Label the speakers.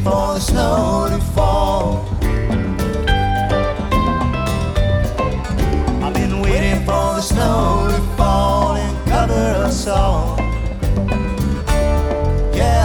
Speaker 1: for the snow to fall. I've been waiting for the snow to fall and cover us all.